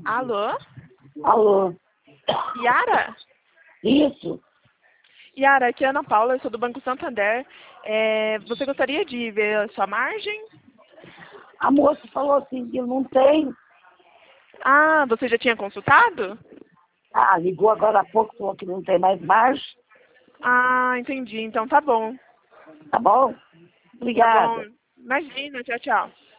Alô? Alô? Yara? Isso? Yara, aqui é a Ana Paula, eu sou do Banco Santander. Você gostaria de ver a sua margem? A moça falou assim que não tem. Ah, você já tinha consultado? Ah, ligou agora há pouco, falou que não tem mais margem. Ah, entendi. Então tá bom. Tá bom? Tá bom. Obrigada. Imagina, tchau, tchau.